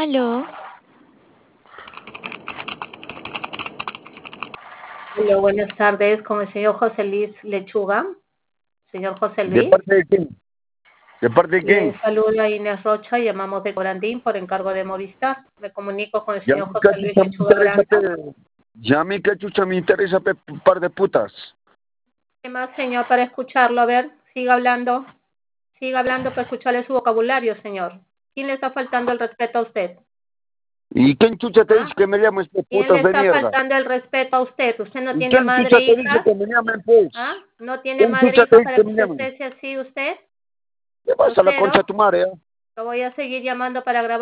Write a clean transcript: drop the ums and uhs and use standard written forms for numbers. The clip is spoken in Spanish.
Aló, Hola, buenas tardes, con el señor José Luis Lechuga. Señor José ¿De Luis, parte de quién? ¿De parte de le quién? saluda Inés Rocha, llamamos de Corandín por encargo de Movistar. Me comunico con el Ya a señor mí José qué Luis chucha me Lechuga interesa, Granja. ya a mí qué chucha me interesa, par de putas. ¿Qué más, señor, para escucharlo? A ver, siga hablando para escucharle su vocabulario, señor. ¿Quién le está faltando el respeto a usted? ¿Y quién chucha te ¿Ah? dice que me llames de ¿Quién le putas de está mierda? faltando el respeto a usted? ¿Usted no ¿Y tiene quién madre chucha e te dice hija? que me llamen, pues? ¿Ah? ¿No tiene ¿Quién madre e chucha te hija dice para que que me se llamen? exprese así usted? ¿Qué pasa la ¿Grosero? concha de tu madre, Lo voy a seguir llamando para grabar.